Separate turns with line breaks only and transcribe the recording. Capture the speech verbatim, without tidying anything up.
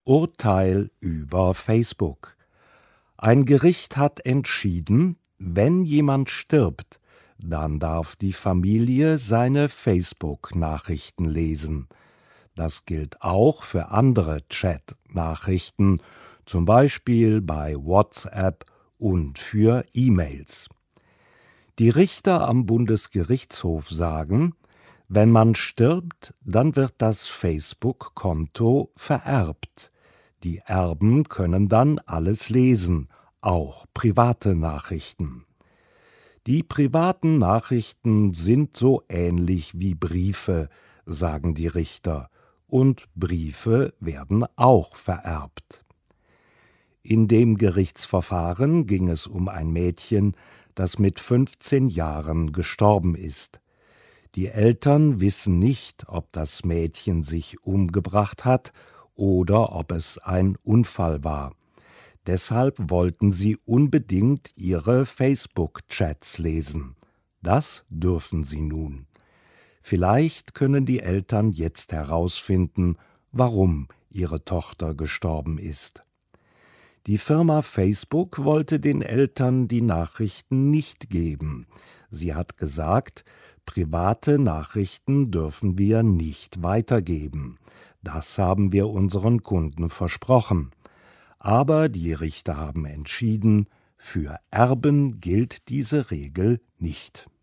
Urteil über Facebook. Ein Gericht hat entschieden, wenn jemand stirbt, dann darf die Familie seine Facebook-Nachrichten lesen. Das gilt auch für andere Chat-Nachrichten, zum Beispiel bei WhatsApp und für E-Mails. Die Richter am Bundesgerichtshof sagen, wenn man stirbt, dann wird das Facebook-Konto vererbt. Die Erben können dann alles lesen, auch private Nachrichten. Die privaten Nachrichten sind so ähnlich wie Briefe, sagen die Richter, und Briefe werden auch vererbt. In dem Gerichtsverfahren ging es um ein Mädchen, das mit fünfzehn Jahren gestorben ist. Die Eltern wissen nicht, ob das Mädchen sich umgebracht hat oder ob es ein Unfall war. Deshalb wollten sie unbedingt ihre Facebook-Chats lesen. Das dürfen sie nun. Vielleicht können die Eltern jetzt herausfinden, warum ihre Tochter gestorben ist. Die Firma Facebook wollte den Eltern die Nachrichten nicht geben. Sie hat gesagt, private Nachrichten dürfen wir nicht weitergeben. Das haben wir unseren Kunden versprochen. Aber die Richter haben entschieden, für Erben gilt diese Regel nicht.